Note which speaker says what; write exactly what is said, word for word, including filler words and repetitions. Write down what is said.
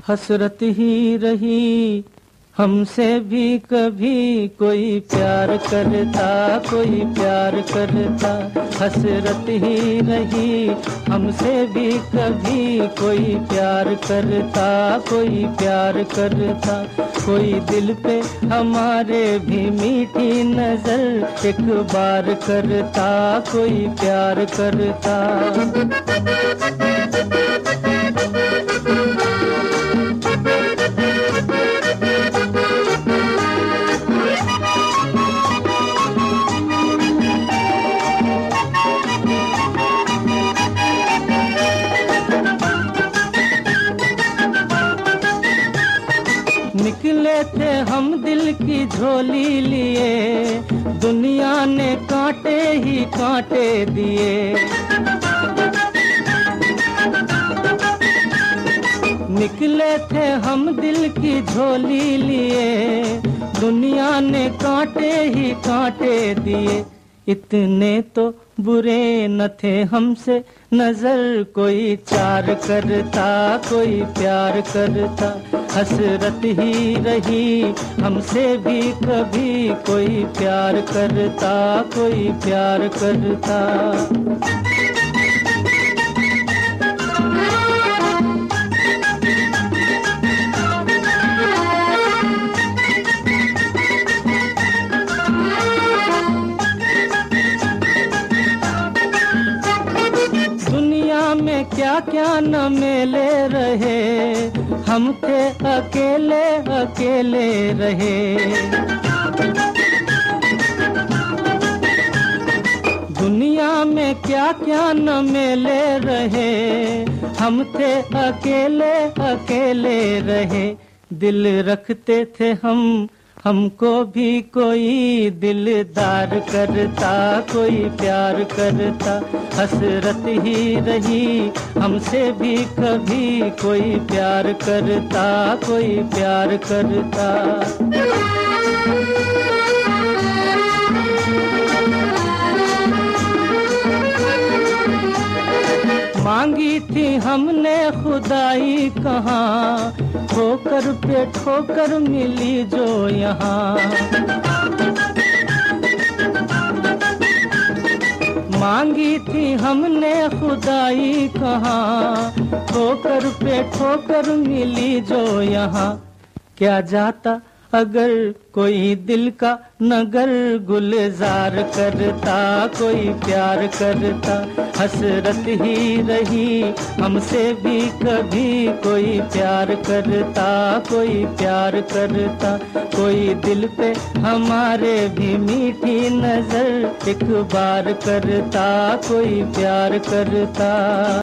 Speaker 1: हसरत ही रही हमसे भी कभी कोई प्यार करता, कोई प्यार करता। हसरत ही रही हमसे भी कभी कोई प्यार करता, कोई प्यार करता। कोई दिल पे हमारे भी मीठी नजर एक बार करता, कोई प्यार करता। निकले थे हम दिल की झोली लिए, दुनिया ने कांटे ही कांटे दिए। निकले थे हम दिल की झोली लिए, दुनिया ने कांटे ही कांटे दिए। इतने तो बुरे न थे हमसे, नजर कोई चार करता, कोई प्यार करता। हसरत ही रही हमसे भी कभी कोई प्यार करता, कोई प्यार करता। क्या क्या न मेले रहे, हम थे अकेले अकेले रहे। दुनिया में क्या क्या न मेले रहे, हम थे अकेले अकेले रहे। दिल रखते थे हम, हमको भी कोई दिलदार करता, कोई प्यार करता। हसरत ही रही हमसे भी कभी कोई प्यार करता, कोई प्यार करता। मांगी थी हमने खुदाई कहाँ, ठोकर पे ठोकर मिली जो यहाँ। मांगी थी हमने खुदाई कहाँ, ठोकर पे ठोकर मिली जो यहाँ। क्या जाता अगर कोई दिल का नगर गुलजार करता, कोई प्यार करता। हसरत ही रही हमसे भी कभी कोई प्यार करता, कोई प्यार करता। कोई दिल पे हमारे भी मीठी नजर एक बार करता, कोई प्यार करता।